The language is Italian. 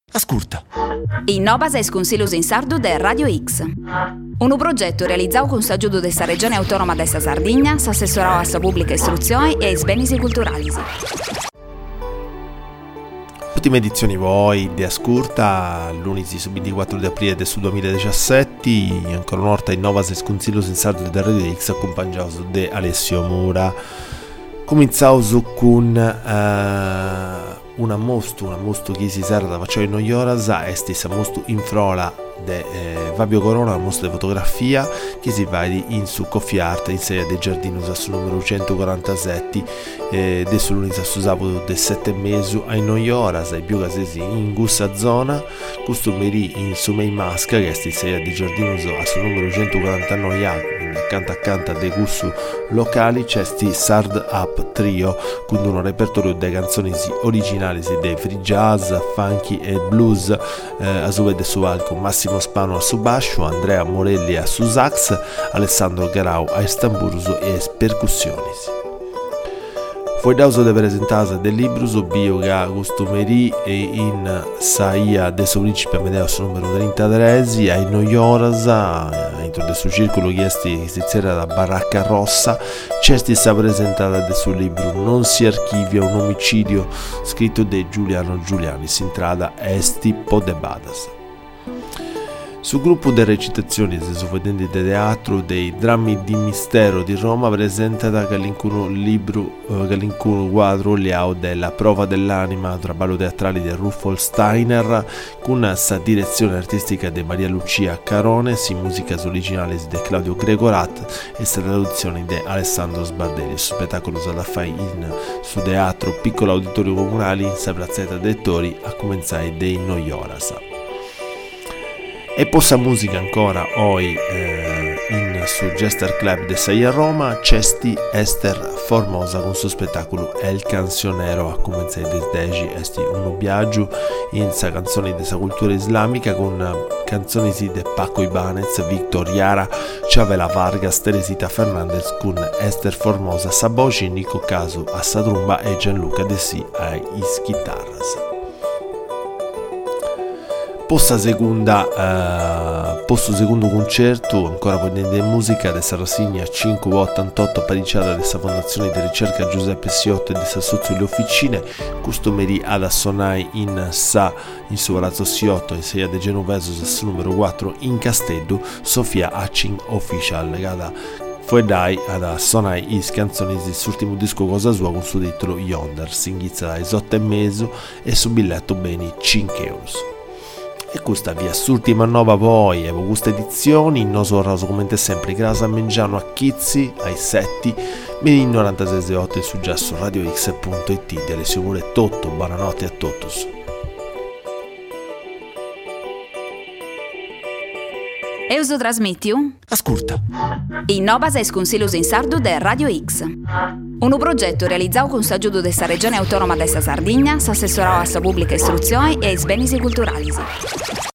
Ascolta. Innovas es Consiglios in Sardu de Radio X. Un progetto realizzato con s'aggiudo della Regione Autonoma de sa Sardegna, s'assessorò a sa pubblica istruzione e ai beni culturali. Ultima edizione voi di Ascolta, lunedì 24 di aprile del 2017, ancora una volta Innovas es Consiglios in Sardu de Radio X, accompagnato de Alessio Mura. Cominciamo con una mostro che si serve da facciare in Noioras, è stessa mostro in frola de Fabio Corona, una mostra di fotografia che si va in su Coffee Art in serie dei Giardini su numero 147 adesso lunedì su sabato del 7 mesi a Noioras ai più casesi in gusta zona costumeri in su Main Masca che è in serie dei Giardini su numero 149 quindi accanto dei gusti locali c'è sti Sard Up Trio con un repertorio di canzoni originali dei free jazz, funky e blues a su vede su alco Massimo Spano a su bascio, Andrea Morelli a su sax, Alessandro Garau a stamburzo e percussioni. Foi dauso de presentasa del libro su bioga costumeri e in saia de su principe Amedeo su numero 33 ai Noioras entro del suo circolo chiesti si c'era da Baracca Rossa c'è sta presentata del suo libro Non si archivia un omicidio scritto da Giuliano Giuliani si intrada esti Podebadas. Sul gruppo delle recitazioni dei sufficienti di teatro dei drammi di mistero di Roma presenta che l'incuno quadro liao della prova dell'anima traballo teatrale di Rudolf Steiner con la direzione artistica di Maria Lucia Carone si musica originale di Claudio Gregorat e la traduzione di Alessandro Sbardelli. Il spettacolo è stato fatto in su teatro piccolo auditorio comunale in sa piazzetta dei Tori a cominciare dei Noioras. E possa musica ancora oggi in su Jester Club de Sei a Roma c'è Esther Formosa con suo spettacolo El Cancionero a cominciare del 10 esti un viaggio in sa canzoni della cultura islamica con canzoni di Paco Ibanez, Victor Yara, Chavela Vargas, Teresita Fernandez con Esther Formosa, Saboci, Nico Caso a sa tromba e Gianluca De Si ai chitarras. Posto secondo concerto ancora potente di musica della rassegna 588 pariciata della Fondazione di Ricerca Giuseppe Siotto e di Sassuzzo le Officine customeri ad assonai in su Palazzo Siotto e Seia de Genoveso numero 4 in Castello Sofia Hacin Official legata poi dai ad suonare i canzoni dell'ultimo disco Cosa Sua con suo titolo Yonder singhizza dai 8 e mezzo e su biglietto beni 5 euro. E questa via s'ultima nuova poi e con queste edizioni non so raso come sempre grasa a Mengiano a Chizzi ai 7 min 96.8 su già su radiox.it delle sicure tutto buonanotte a tutti. Euso trasmettiu? Ascolta. Innovas es Consiglios in Sardu de Radio X. Un progetto realizzato con s'aggiudo della Regione Autonoma de sa Sardegna, s'assessorò a sa pubblica istruzione e ai beni culturali.